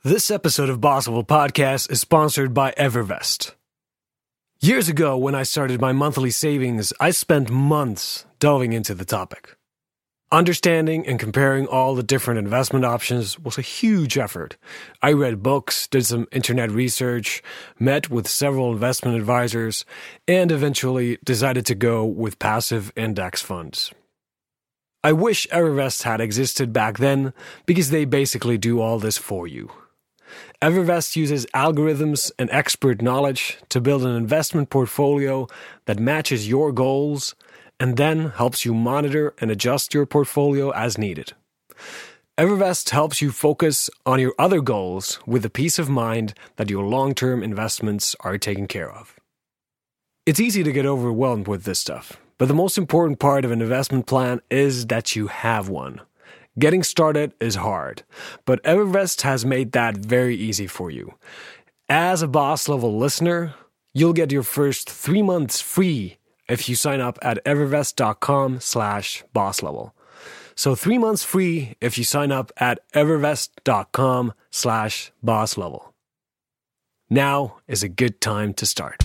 This episode of Boss Level Podcast is sponsored by EverVest. Years ago, when I started my monthly savings, I spent months delving into the topic. Understanding and comparing all the different investment options was a huge effort. I read books, did some internet research, met with several investment advisors, and eventually decided to go with passive index funds. I wish EverVest had existed back then because they basically do all this for you. EverVest uses algorithms and expert knowledge to build an investment portfolio that matches your goals and then helps you monitor and adjust your portfolio as needed. EverVest helps you focus on your other goals with the peace of mind that your long-term investments are taken care of. It's easy to get overwhelmed with this stuff, but the most important part of an investment plan is that you have one. Getting started is hard, but EverVest has made that very easy for you. As a Boss Level listener, you'll get your first 3 months free if you sign up at evervest.com/bosslevel. So 3 months free if you sign up at evervest.com/bosslevel. Now is a good time to start.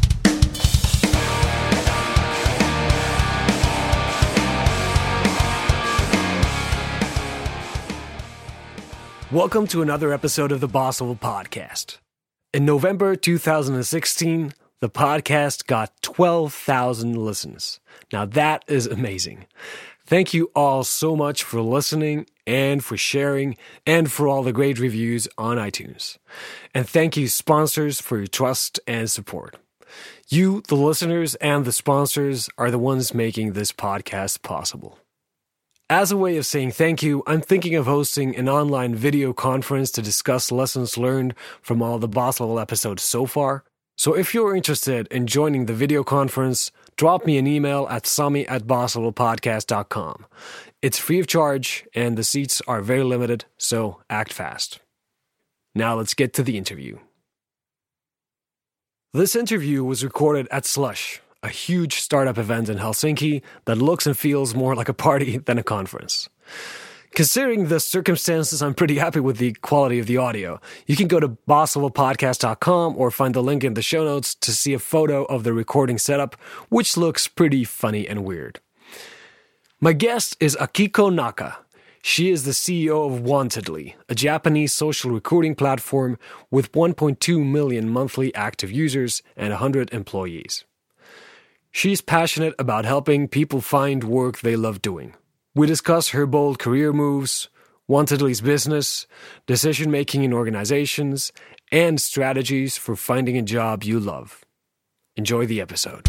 Welcome to another episode of the Boss Level Podcast. In November 2016, the podcast got 12,000 listens. Now that is amazing. Thank you all so much for listening and for sharing and for all the great reviews on iTunes. And thank you sponsors for your trust and support. You, the listeners and the sponsors, are the ones making this podcast possible. As a way of saying thank you, I'm thinking of hosting an online video conference to discuss lessons learned from all the Boss Level episodes so far. So if you're interested in joining the video conference, drop me an email at sami@bosslevelpodcast.com. It's free of charge and the seats are very limited, so act fast. Now let's get to the interview. This interview was recorded at Slush, a huge startup event in Helsinki that looks and feels more like a party than a conference. Considering the circumstances, I'm pretty happy with the quality of the audio. You can go to bosslevelpodcast.com or find the link in the show notes to see a photo of the recording setup, which looks pretty funny and weird. My guest is Akiko Naka. She is the CEO of Wantedly, a Japanese social recruiting platform with 1.2 million monthly active users and 100 employees. She's passionate about helping people find work they love doing. We discuss her bold career moves, Wantedly's business, decision-making in organizations, and strategies for finding a job you love. Enjoy the episode.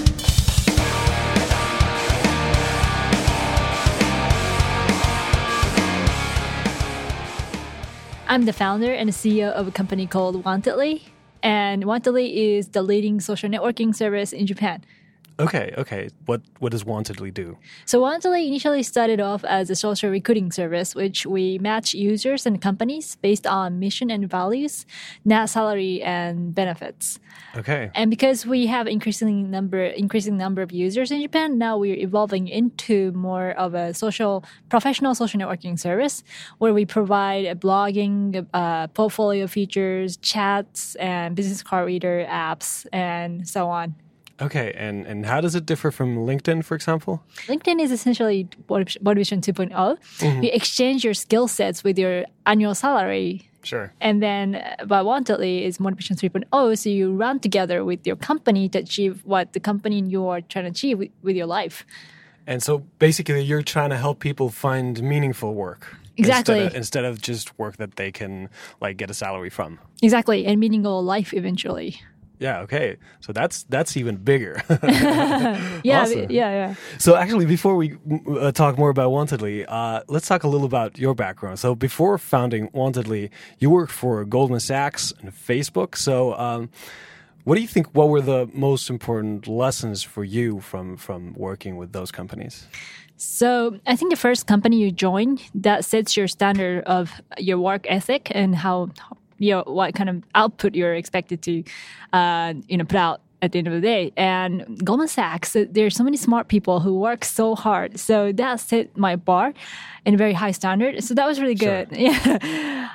I'm the founder and CEO of a company called Wantedly, and Wantedly is the leading social networking service in Japan. Okay. What does Wantedly do? So Wantedly initially started off as a social recruiting service, which we match users and companies based on mission and values, not salary and benefits. Okay. And because we have increasing number of users in Japan, now we're evolving into more of a professional social networking service where we provide blogging, portfolio features, chats, and business card reader apps, and so on. Okay, and how does it differ from LinkedIn, for example? LinkedIn is essentially Motivation 2.0. Mm-hmm. You exchange your skill sets with your annual salary. Sure. And then Wantedly is Motivation 3.0, so you run together with your company to achieve what the company you are trying to achieve with your life. And so basically you're trying to help people find meaningful work. Exactly. Instead of just work that they can get a salary from. Exactly, and meaningful life eventually. Yeah, okay. So that's even bigger. Yeah, awesome. Yeah. So actually, before we talk more about Wantedly, let's talk a little about your background. So before founding Wantedly, you worked for Goldman Sachs and Facebook. So what do you think, what were the most important lessons for you from working with those companies? So I think the first company you join, that sets your standard of your work ethic and how what kind of output you're expected to put out at the end of the day. And Goldman Sachs, there's so many smart people who work so hard. So that set my bar in a very high standard. So that was really good. Sure. Yeah.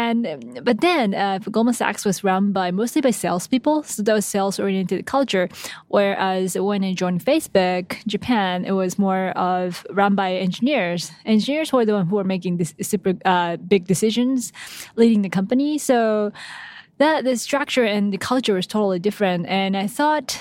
But then Goldman Sachs was run mostly by salespeople. So that was sales-oriented culture. Whereas when I joined Facebook, Japan, it was more of run by engineers. Engineers were the ones who were making these super big decisions, leading the company. So the structure and the culture was totally different. And I thought,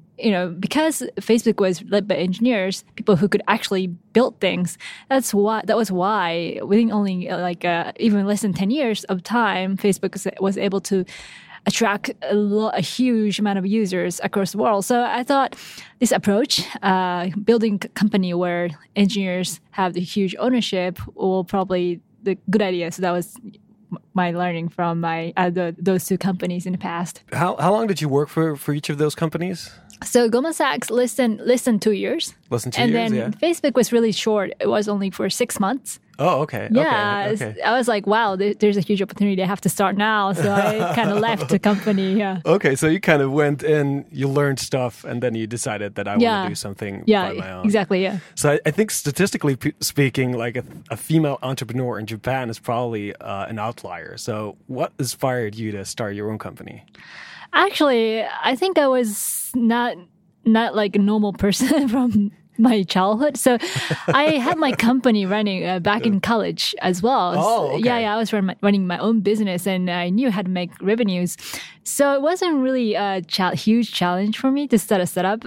because Facebook was led by engineers, people who could actually build things, that was why within only even less than 10 years of time, Facebook was able to attract a huge amount of users across the world. So I thought this approach, building a company where engineers have the huge ownership, will probably the good idea. So that was my learning from those two companies in the past. How long did you work for each of those companies? So Goldman Sachs less than 2 years. Less than 2 years, and then Facebook was really short. It was only for 6 months. Oh, okay. Yeah, okay. I was like, wow, there's a huge opportunity. I have to start now. So I kind of left the company. Yeah. Okay, so you kind of went in, you learned stuff, and then you decided that I want to do something by my own. Exactly, yeah. So I think statistically speaking, like a female entrepreneur in Japan is probably an outlier. So what inspired you to start your own company? Actually, I think I was not like a normal person from my childhood. So I had my company running back in college as well. Oh, okay. Yeah, I was running my own business and I knew how to make revenues. So it wasn't really a huge challenge for me to set up.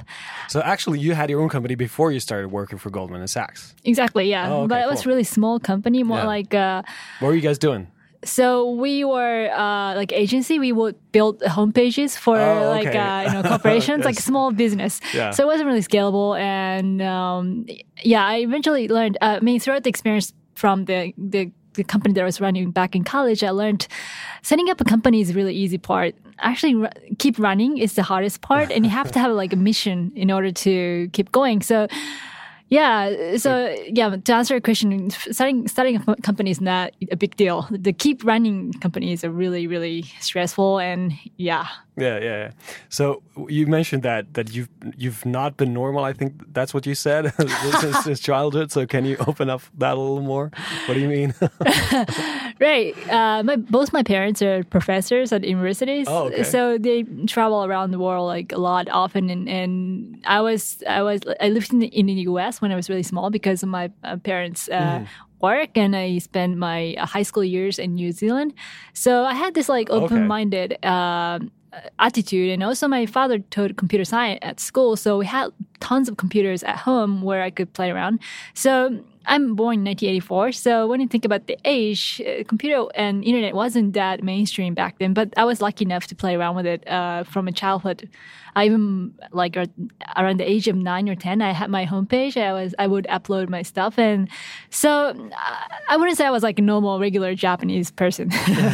So actually you had your own company before you started working for Goldman Sachs. Exactly, yeah. Oh, okay, but it was really small company, more like... what were you guys doing? So we were like agency. We would build homepages for corporations, yes. Like small business. Yeah. So it wasn't really scalable. And I eventually learned. Throughout the experience from the company that I was running back in college, I learned setting up a company is a really easy part. Actually, keep running is the hardest part, and you have to have like a mission in order to keep going. So. Yeah. So to answer your question, starting a company is not a big deal. The keep running companies are really, really stressful, and yeah. Yeah. So you mentioned that you've not been normal. I think that's what you said since childhood. So can you open up that a little more? What do you mean? Right. Both my parents are professors at universities. Oh, okay. So they travel around the world like a lot often. And I lived in the US when I was really small because of my parents' work, and I spent my high school years in New Zealand. So I had this like open-minded attitude, and also my father taught computer science at school, so we had tons of computers at home where I could play around. So I'm born in 1984, so when you think about the age, computer and internet wasn't that mainstream back then, but I was lucky enough to play around with it from a childhood. I even like around the age of 9 or 10, I had my homepage. I would upload my stuff, and so I wouldn't say I was like a normal, regular Japanese person.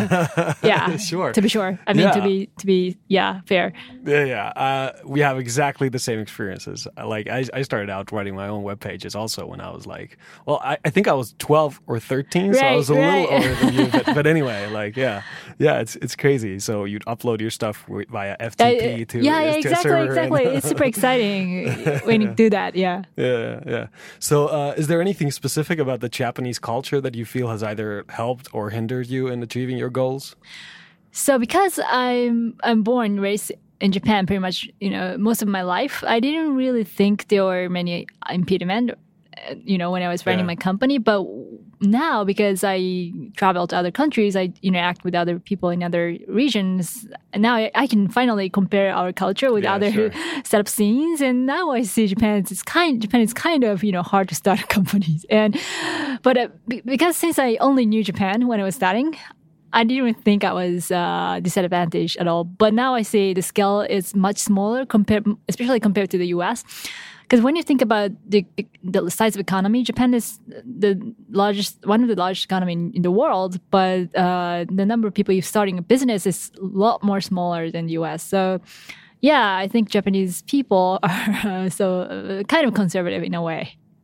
Yeah, sure. To be sure. I mean, to be fair. Yeah. We have exactly the same experiences. Like I started out writing my own web pages also when I was like, well, I think I was 12 or 13, so I was a little older than you. But anyway, like it's crazy. So you'd upload your stuff via FTP to Exactly. It's super exciting when you do that. Yeah. Yeah. So, is there anything specific about the Japanese culture that you feel has either helped or hindered you in achieving your goals? So, because I'm born and raised in Japan, pretty much, most of my life, I didn't really think there were many impediments. When I was running my company. But now, because I travel to other countries, I interact with other people in other regions. And now I can finally compare our culture with other setup scenes. And now I see Japan is kind of, hard to start companies. But because since I only knew Japan when I was starting, I didn't even think I was disadvantaged at all. But now I see the scale is much smaller especially compared to the US. Because when you think about the size of economy, Japan is one of the largest economy in the world, but the number of people starting a business is a lot more smaller than the US. So, yeah, I think Japanese people are kind of conservative in a way.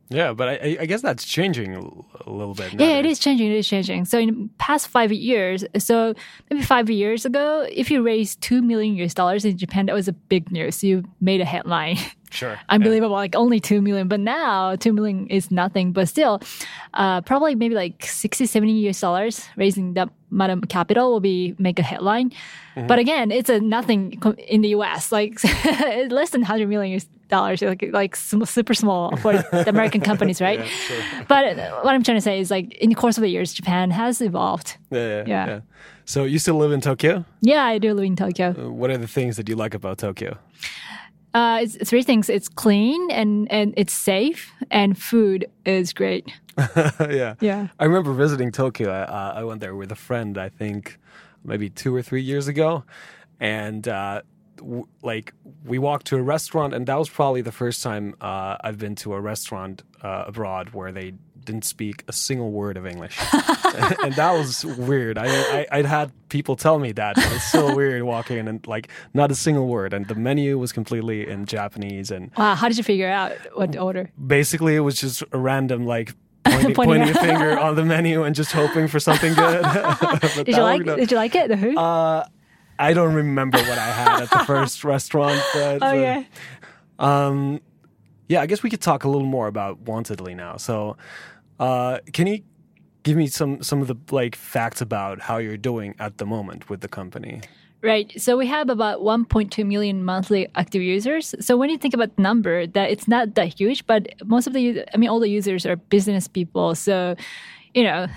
Yeah, but I guess that's changing a little bit now. Yeah, it is changing. It is changing. So in the past 5 years, so maybe 5 years ago, if you raised $2 million in Japan, that was a big news. You made a headline. Sure. Unbelievable, like only 2 million. But now 2 million is nothing. But still, probably maybe like 60, 70 US dollars raising that amount of capital will make a headline. Mm-hmm. But again, it's a nothing in the US, like less than $100 million, like super small for the American companies, right? Yeah, sure. But what I'm trying to say is like in the course of the years, Japan has evolved. Yeah. So you still live in Tokyo? Yeah, I do live in Tokyo. What are the things that you like about Tokyo? It's three things. It's clean and it's safe, and food is great. Yeah. I remember visiting Tokyo. I went there with a friend, I think maybe 2 or 3 years ago. And we walked to a restaurant, and that was probably the first time I've been to a restaurant abroad where they didn't speak a single word of English. And that was weird. I'd had people tell me that, but it's so weird walking in and like not a single word. And the menu was completely in Japanese. And wow, how did you figure out what to order? Basically, it was just a random pointing a finger on the menu and just hoping for something good. Did you like it? The who? I don't remember what I had at the first restaurant. But, okay. Yeah, I guess we could talk a little more about Wantedly now. So, can you give me some of the facts about how you're doing at the moment with the company? Right. So we have about 1.2 million monthly active users. So when you think about the number, that it's not that huge, but most of all the users are business people. So, no,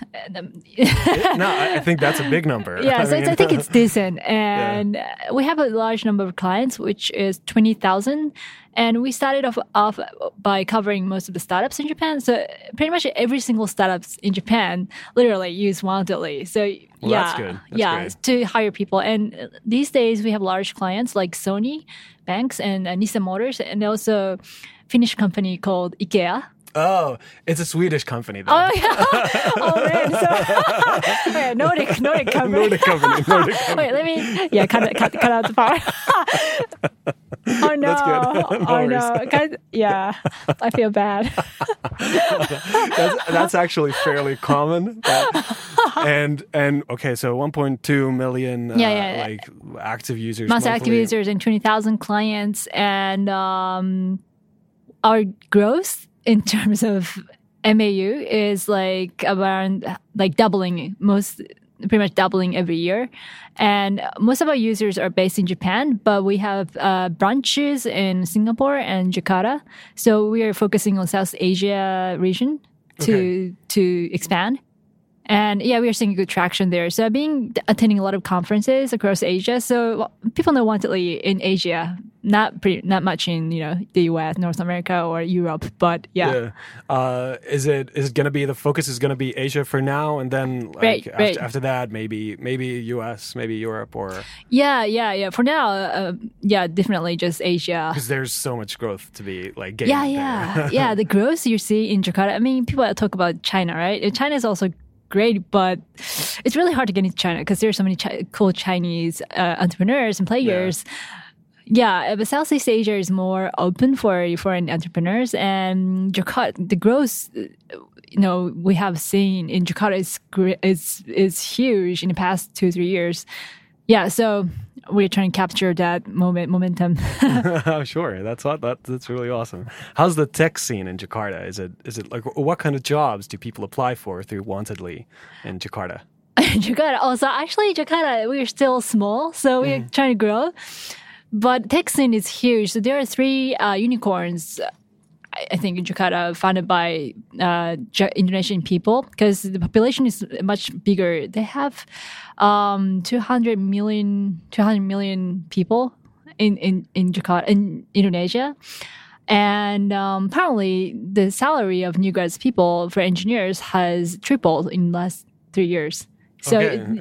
I think that's a big number. Yeah, I think it's decent. And we have a large number of clients, which is 20,000. And we started off by covering most of the startups in Japan. So pretty much every single startup in Japan literally use Wantedly. So that's good. That's great. To hire people. And these days we have large clients like Sony, banks, and Nissan Motors, and also Finnish company called IKEA. Oh, it's a Swedish company, though. Oh, yeah. Oh, man. So, okay, Nordic company. Nordic company. Wait, let me, cut out the part. Oh, no. That's good. No no. Yeah, I feel bad. That's actually fairly common. And okay, so 1.2 million active users. Monthly active users and 20,000 clients. And our growth in terms of MAU is around doubling, pretty much doubling every year. And most of our users are based in Japan, but we have branches in Singapore and Jakarta. So we are focusing on South Asia region to expand. And we are seeing good traction there. So I've been attending a lot of conferences across Asia. So people know Wantedly in Asia, not much in the US, North America, or Europe. But is it going to be the focus is going to be Asia for now, and then after that maybe US, maybe Europe, or for now, definitely just Asia, because there's so much growth to be gained. Yeah. The growth you see in Jakarta. I mean, people talk about China, right? And China is also great, but it's really hard to get into China because there's so many cool Chinese entrepreneurs and players. But Southeast Asia is more open for foreign entrepreneurs, and Jakarta, the growth we have seen in Jakarta is huge in the past 2-3 years. Yeah, so we're trying to capture that momentum. Sure, that's really awesome. How's the tech scene in Jakarta? Is it what kind of jobs do people apply for through Wantedly in Jakarta? Jakarta, we're still small, so we're trying to grow. But tech scene is huge. So there are 3 unicorns, I think, in Jakarta, founded by Indonesian people, because the population is much bigger. They have 200 million people in Jakarta, in Indonesia. And apparently the salary of new grads people for engineers has tripled in the last 3 years. So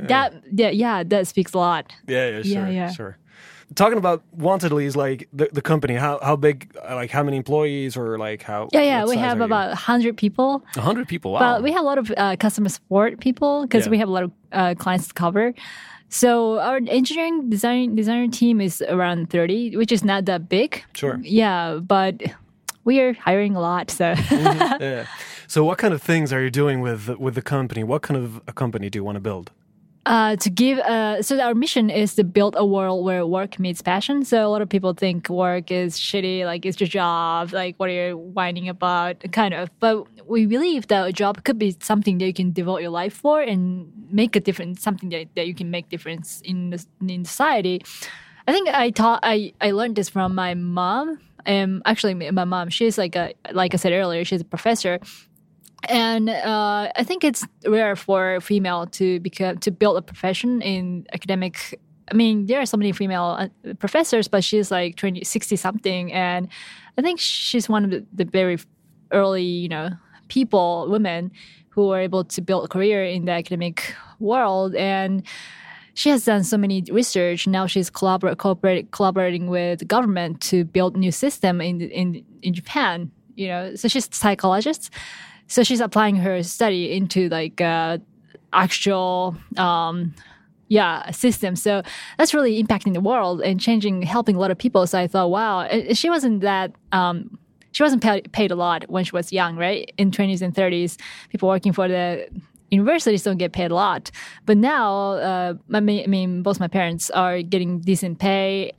that speaks a lot. Sure. Talking about Wantedly is the company. How big? How many employees, or how? We have about 100 people. 100 people. Wow. But we have a lot of customer support people because we have a lot of clients to cover. So our engineering designer team is around 30, which is not that big. Sure. Yeah, but we are hiring a lot. So, Yeah. So what kind of things are you doing with the company? What kind of a company do you want to build? So our mission is to build a world where work meets passion. So a lot of people think work is shitty, like it's your job, like what are you whining about, kind of. But we believe that a job could be something that you can devote your life for and make a difference, something that you can make difference in society. I think I learned this from my mom. Actually, my mom, she's like I said earlier, she's a professor. And I think it's rare for a female to build a profession in academic. I mean, there are so many female professors, but she's like 60 something, and I think she's one of the very early, women who were able to build a career in the academic world. And she has done so many research. Now she's collaborating with the government to build new system in Japan. So she's a psychologist. So she's applying her study into like actual system. So that's really impacting the world and helping a lot of people. So I thought, wow, she wasn't paid a lot when she was young, right? In 20s and 30s, people working for the universities don't get paid a lot. But now, both my parents are getting decent pay,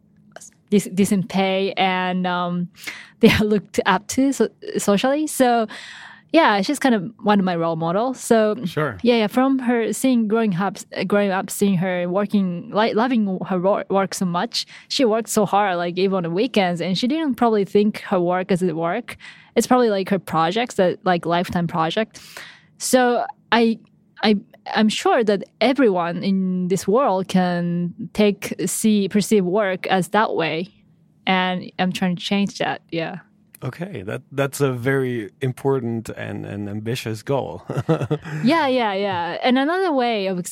and they are looked up to socially. So. Yeah, she's kind of one of my role models. So sure. Yeah, from her growing up, seeing her working, loving her work so much. She worked so hard, like even on the weekends, and she didn't probably think her work as a work. It's probably like her projects, that like lifetime project. So I'm sure that everyone in this world can perceive work as that way, and I'm trying to change that. Yeah. Okay, that's a very important and ambitious goal. Yeah. And another way of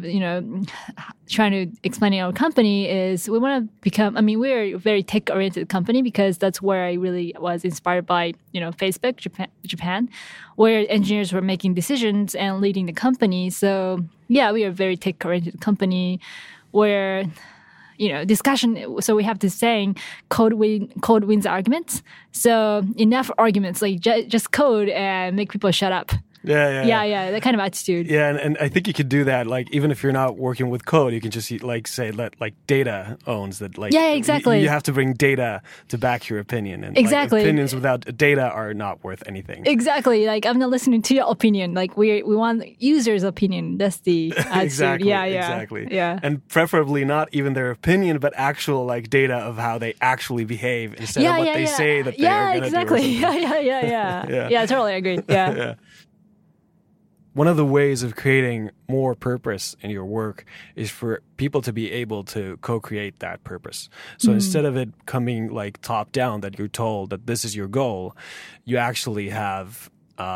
trying to explain our company is we want to become. I mean, we're a very tech-oriented company because that's where I really was inspired by. Facebook, Japan, where engineers were making decisions and leading the company. So yeah, we are a very tech-oriented company where. Discussion. So we have this saying, code wins arguments. So enough arguments, like just code and make people shut up. Yeah, that kind of attitude. Yeah, and I think you could do that. Like, even if you're not working with code, you can just let data owns that. Like, yeah, exactly. You have to bring data to back your opinion, and exactly. Opinions without data are not worth anything. Exactly. Like, I'm not listening to your opinion. Like, we want users' opinion. That's the attitude. Exactly. Yeah. Exactly. Yeah. And preferably not even their opinion, but actual like data of how they actually behave instead of what they say that they are going to exactly. do. Yeah. Yeah, I totally agree. Yeah. One of the ways of creating more purpose in your work is for people to be able to co-create that purpose. So instead of it coming like top down, that you're told that this is your goal, you actually have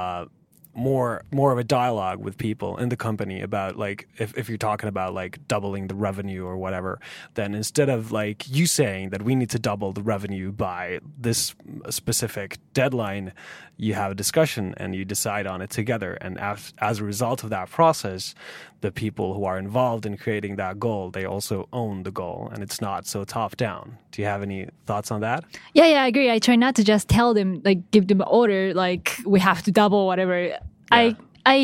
more of a dialogue with people in the company about like if you're talking about like doubling the revenue or whatever, then instead of like you saying that we need to double the revenue by this specific deadline, you have a discussion and you decide on it together. And as a result of that process, the people who are involved in creating that goal, they also own the goal, and it's not so top down. Do you have any thoughts on that? Yeah, I agree. I try not to just tell them, like give them an order, like we have to double whatever. Yeah.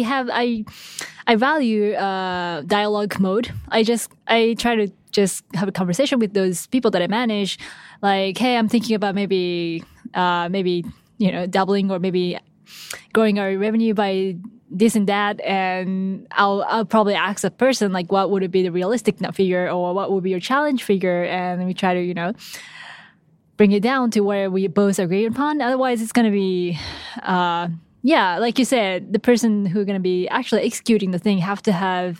I value dialogue mode. I try to just have a conversation with those people that I manage, like, hey, I'm thinking about maybe doubling or maybe growing our revenue by this and that, and I'll probably ask a person like, what would it be the realistic figure, or what would be your challenge figure, and we try to bring it down to where we both agree upon. Otherwise, it's going to be like you said, the person who's going to be actually executing the thing have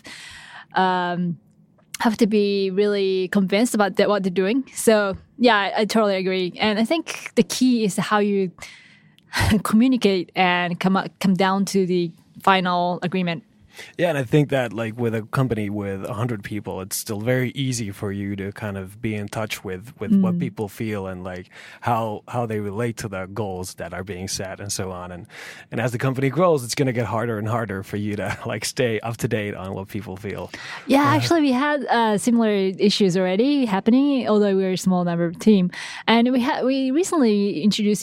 to be really convinced about what they're doing. So yeah, I totally agree, and I think the key is how you communicate and come down to the final agreement. Yeah, and I think that like with a company with 100 people, it's still very easy for you to kind of be in touch with what people feel and like how they relate to the goals that are being set and so on. And as the company grows, it's going to get harder and harder for you to like stay up to date on what people feel. Yeah, actually, we had similar issues already happening, although we're a small number of team. And we recently introduced a new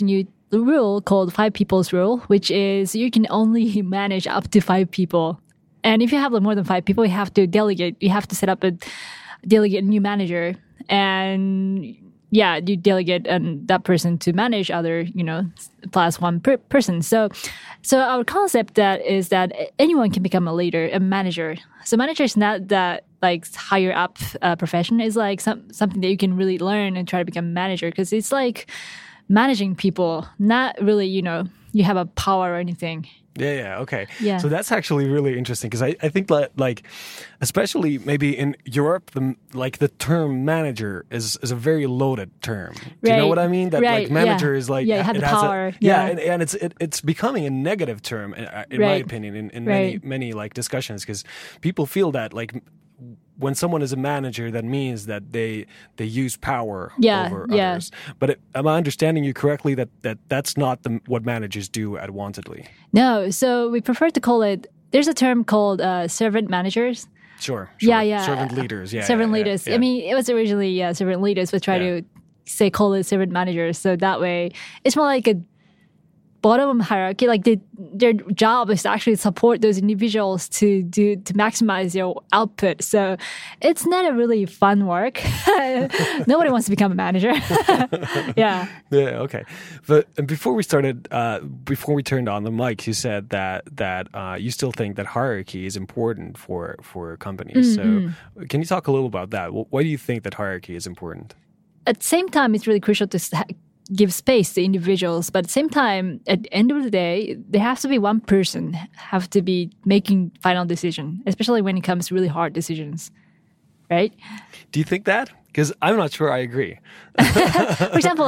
rule called 5 people's rule, which is you can only manage up to 5 people. And if you have more than 5 people, you have to delegate. You have to set up delegate a new manager. And yeah, you delegate that person to manage other, plus one person. So our concept is that anyone can become a leader, a manager. So manager is not that like higher up profession. It's like something that you can really learn and try to become a manager, because it's like managing people, not really, you have a power or anything. Yeah, okay. Yeah. So that's actually really interesting, because I think that, like, especially maybe in Europe, the term manager is a very loaded term. Do you know what I mean? That like manager is like, you have the power. And it's becoming a negative term in my opinion in many like discussions, because people feel that like when someone is a manager, that means that they use power over others. But am I understanding you correctly that's not what managers do at Wantedly? No, so we prefer to call it. There's a term called servant managers. Sure. Yeah. Servant leaders. Servant leaders. Yeah. I mean, it was originally servant leaders, but try to call it servant managers. So that way, it's more like a bottom hierarchy. Like their job is to actually support those individuals to maximize your output. So it's not a really fun work. Nobody wants to become a manager. Yeah. Yeah. Okay. But before we turned on the mic, you said that you still think that hierarchy is important for companies. Mm-hmm. So can you talk a little about that? Why do you think that hierarchy is important? At the same time, it's really crucial to give space to individuals, but at the same time, at the end of the day, there has to be one person have to be making final decision, especially when it comes to really hard decisions, right? Do you think that? Because I'm not sure I agree. For example,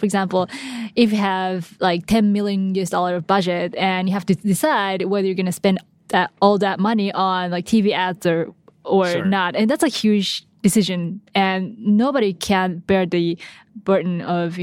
if you have like $10 million of budget and you have to decide whether you're going to spend all that money on like TV ads or Sure. not, and that's a huge decision, and nobody can bear the burden of,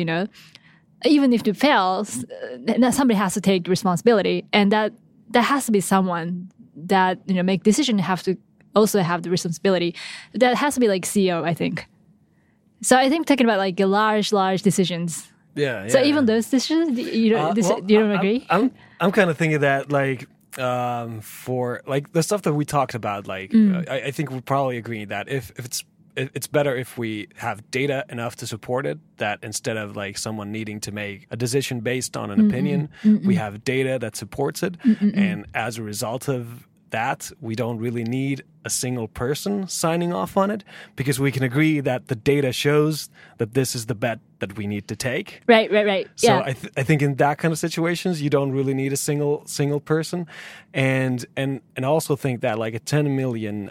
even if it fails, somebody has to take responsibility, and that has to be someone that make decision have to also have the responsibility. That has to be like CEO, I think. So I think talking about like large decisions. Yeah. So even those decisions, you don't agree? I'm kind of thinking that like. For like the stuff that we talked about, like I think we'll probably agree that if it's better if we have data enough to support it, that instead of like someone needing to make a decision based on an opinion, we have data that supports it. And as a result of that, we don't really need a single person signing off on it, because we can agree that the data shows that this is the bet that we need to take. Right. So I think in that kind of situations, you don't really need a single person, and I also think that like a $10 million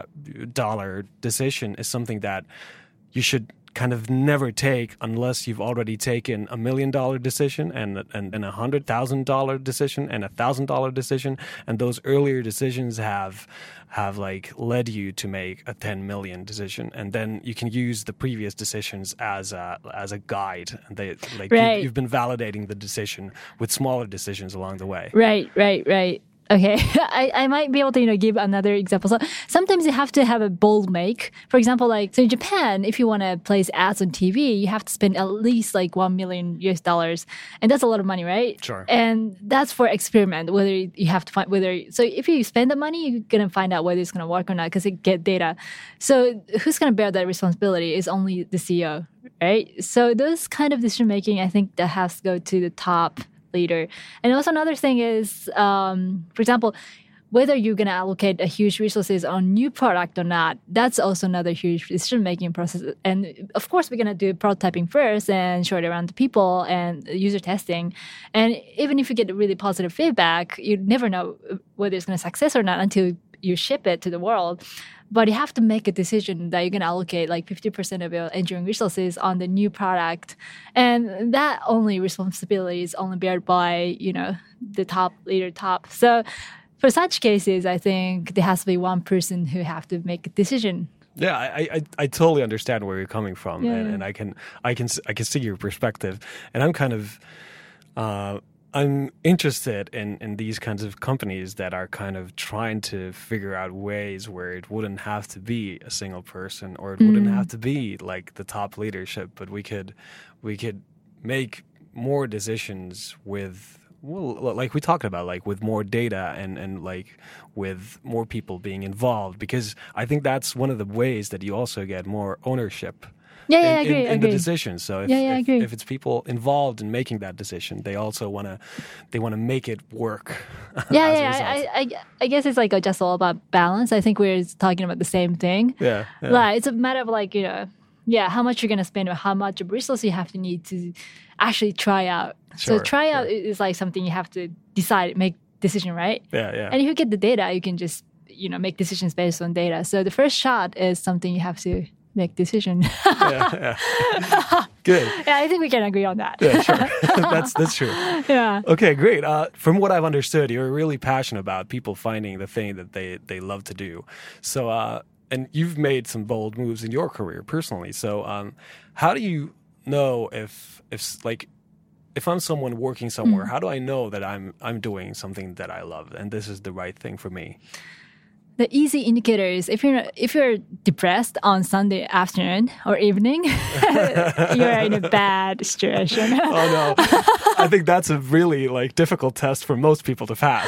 dollar decision is something that you should kind of never take unless you've already taken $1 million decision and a $100,000 decision and $1,000 decision, and those earlier decisions have like led you to make a 10 million decision, and then you can use the previous decisions as a guide. And you've been validating the decision with smaller decisions along the way. Right. Okay, I might be able to give another example. So sometimes you have to have a bold make. For example, like so in Japan, if you want to place ads on TV, you have to spend at least like $1 million, and that's a lot of money, right? Sure. And that's for experiment. Whether you have to find so if you spend the money, you're gonna find out whether it's gonna work or not because it get data. So who's gonna bear that responsibility is only the CEO, right? So those kind of decision making, I think that has to go to the top leader. And also another thing is, for example, whether you're going to allocate a huge resources on new product or not, that's also another huge decision-making process. And of course, we're going to do prototyping first and show it around to people and user testing. And even if you get really positive feedback, you never know whether it's going to success or not until you ship it to the world. But you have to make a decision that you're going to allocate like 50% of your engineering resources on the new product. And that only responsibility is only bared by, the top leader. So for such cases, I think there has to be one person who have to make a decision. Yeah, I totally understand where you're coming from, Yeah. and I can see your perspective, and I'm kind of I'm interested in these kinds of companies that are kind of trying to figure out ways where it wouldn't have to be a single person, or it wouldn't have to be like the top leadership, but we could make more decisions with, well, like we talked about, like with more data and like with more people being involved, because I think that's one of the ways that you also get more ownership I agree. in the decision. So I agree. if it's people involved in making that decision, they also want to make it work. I guess it's like just all about balance. I think we're talking about the same thing. Yeah. Like, it's a matter of like, how much you're going to spend or how much resources you have to need to actually try out. Sure, so try out is like something you have to decide, make decision, right? Yeah. And if you get the data, you can just, make decisions based on data. So the first shot is something you have to make decision. Yeah. Good. Yeah, I think we can agree on that. Yeah, sure. That's true. Yeah. Okay, great. From what I've understood, you're really passionate about people finding the thing that they love to do. So, and you've made some bold moves in your career personally. So, how do you know if I'm someone working somewhere, how do I know that I'm doing something that I love and this is the right thing for me? The easy indicator is if you're depressed on Sunday afternoon or evening, you're in a bad situation. Oh no, I think that's a really like difficult test for most people to pass.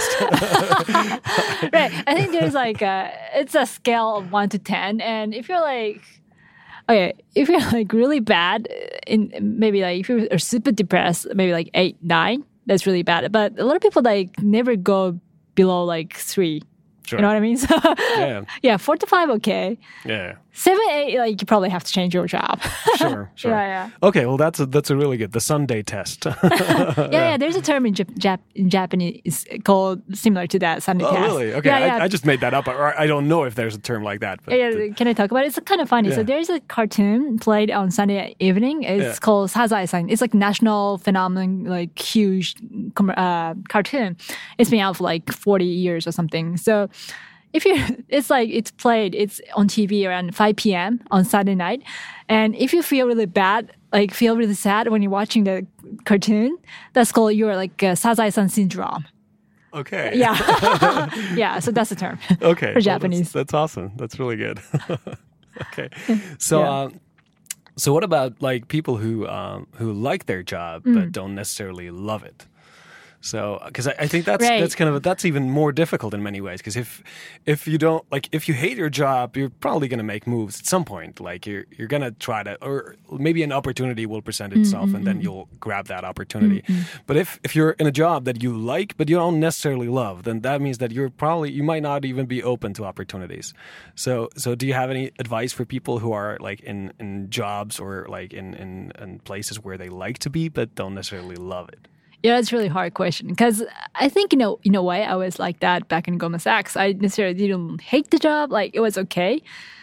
Right, I think there's like it's a scale of 1 to 10, and if you're like, okay, if you're like really bad, in maybe like if you're super depressed, maybe like 8, 9, that's really bad. But a lot of people like never go below like 3. Sure. You know what I mean? So yeah, 4 to 5, okay. Yeah. 7, 8, like you probably have to change your job. Sure. Yeah. Okay, well that's a really good, the Sunday test. Yeah. There's a term in Japanese called similar to that, Sunday test. Oh, really? Okay, Yeah. I just made that up. Or I don't know if there's a term like that. But Can I talk about it? It's kind of funny. Yeah. So there's a cartoon played on Sunday evening. It's called Sazae-san. It's like national phenomenon, like huge cartoon. It's been out for like 40 years or something. So it's on TV around 5 p.m. on Saturday night. And if you feel really bad, like feel really sad when you're watching the cartoon, that's called your like Sazae-san syndrome. Okay. Yeah. Yeah. So that's the term. Okay. For Japanese. That's awesome. That's really good. Okay. So, so what about like people who like their job but don't necessarily love it? So, because I think that's even more difficult in many ways. Because if you hate your job, you're probably going to make moves at some point. Like you're going to try to, or maybe an opportunity will present itself, and then you'll grab that opportunity. But if you're in a job that you like but you don't necessarily love, then that means that you might not even be open to opportunities. So do you have any advice for people who are like in jobs or like in places where they like to be but don't necessarily love it? Yeah, that's a really hard question because I think, in a way, I was like that back in Goldman Sachs. I necessarily didn't hate the job. Like, it was okay.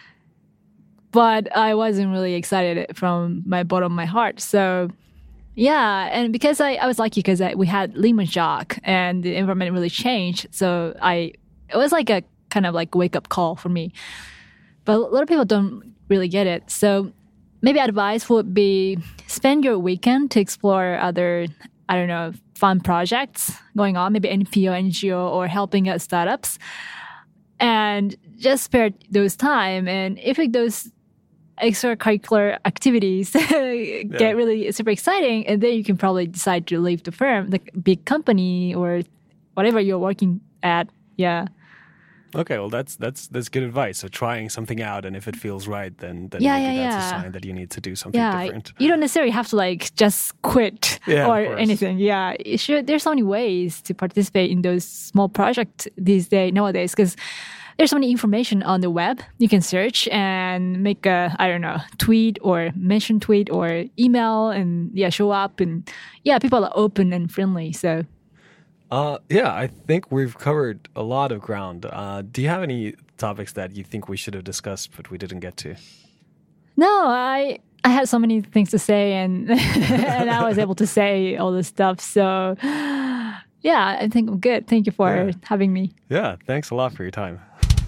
But I wasn't really excited from my bottom of my heart. So, yeah. And because I was lucky because we had Lehman shock and the environment really changed. So it was like a kind of like wake-up call for me. But a lot of people don't really get it. So maybe advice would be spend your weekend to explore other, I don't know, fun projects going on, maybe NPO, NGO, or helping out startups. And just spare those time. And if those extracurricular activities get really super exciting, and then you can probably decide to leave the firm, the big company, or whatever you're working at. Yeah. Okay, well, that's good advice. So trying something out, and if it feels right, then maybe that's a sign that you need to do something different. You don't necessarily have to like just quit or anything. Yeah, there's so many ways to participate in those small projects nowadays because there's so many information on the web. You can search and make a, I don't know, tweet or mention tweet or email and show up. And people are open and friendly. So. I think we've covered a lot of ground. Do you have any topics that you think we should have discussed but we didn't get to? No, I had so many things to say and and I was able to say all this stuff. So, I think I'm good. Thank you for having me. Yeah, thanks a lot for your time.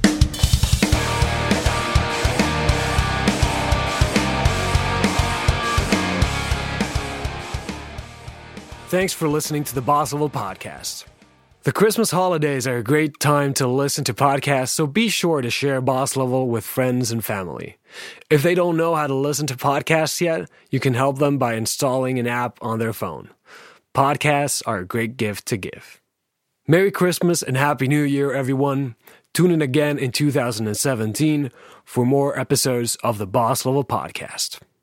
Thanks for listening to the Boss Level Podcast. The Christmas holidays are a great time to listen to podcasts, so be sure to share Boss Level with friends and family. If they don't know how to listen to podcasts yet, you can help them by installing an app on their phone. Podcasts are a great gift to give. Merry Christmas and Happy New Year, everyone. Tune in again in 2017 for more episodes of the Boss Level Podcast.